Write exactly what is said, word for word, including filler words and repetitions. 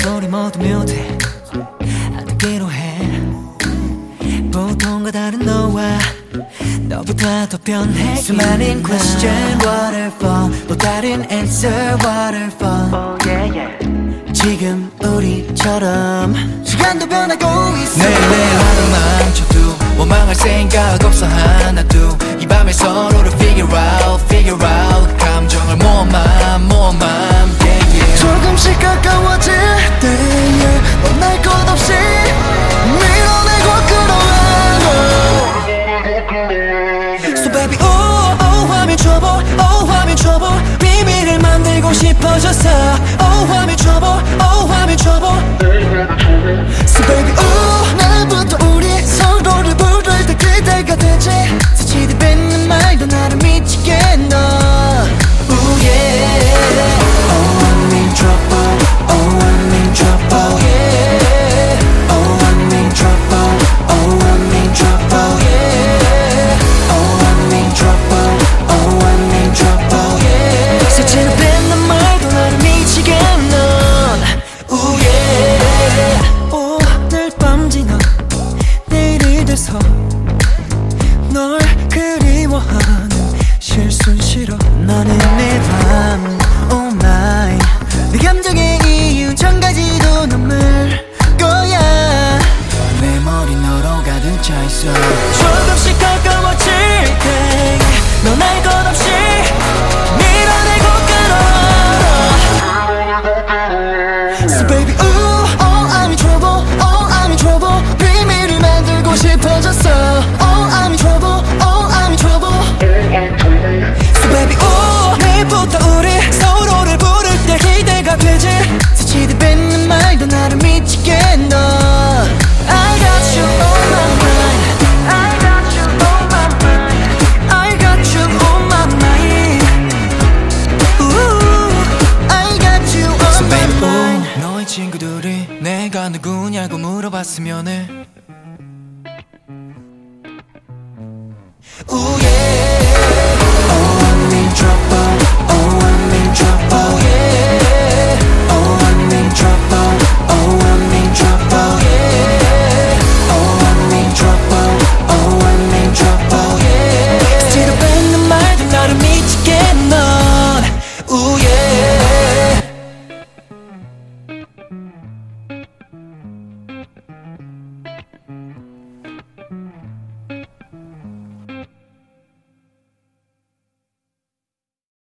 우리 모두 묘해 안 듣기로 해 보통과 다른 너와 너보다 더 변해 수많은 question waterfall 또 다른 answer waterfall oh, yeah, yeah. 지금 우리처럼 시간도 변하고 있어 내일 내일 하루 망쳐도 원망할 생각 없어 하나도 이 밤에 서로를 figure out figure out 감정을 모아만 모아만 yeah, yeah. 조금씩 가까워질 때에 넌 날 것 없이 밀어내고 끌어안고 So baby oh oh 화면 trouble oh 화면 trouble 비밀을 만들고 싶어졌어 oh 화면 trouble oh 화면 trouble So baby oh 날부터 우리 서로를 부를 때 그대가 되지 스치듯 뱉는 말도 나를 미치게 너 Ooh yeah Oh I'm in trouble Oh I'm in trouble Oh yeah Oh I'm in trouble Oh I'm in trouble yeah Oh I'm in trouble Oh I'm in trouble yeah 스치듯 뱉는 말도 나를 미치게 넌 Ooh yeah 오늘 밤 지나 내일이 돼서 널 그리워하는 실수는 싫어 너는 내 밤 Oh my 내 감정의 이유 천 가지도 넘을 거야 내 머리 너로 가득 차있어 조금씩 가까워질 때 넌 알 것 없이 밀어내고 끌어 So baby ooh oh I'm in trouble oh I'm in trouble 비밀을 만들고 싶어졌어 Oh I'm in trouble oh I'm in trouble So baby ooh 내일부터 우리 서로를 부를 때 기대가 되지 스치듯 뱉는 말도 나를 미치게 너 I got you on my mind I got you on my mind I got you on my mind Ooh I got you on So my baby mind oh 너의 친구들이 내가 누구냐고 물어봤으면 해 Ooh yeah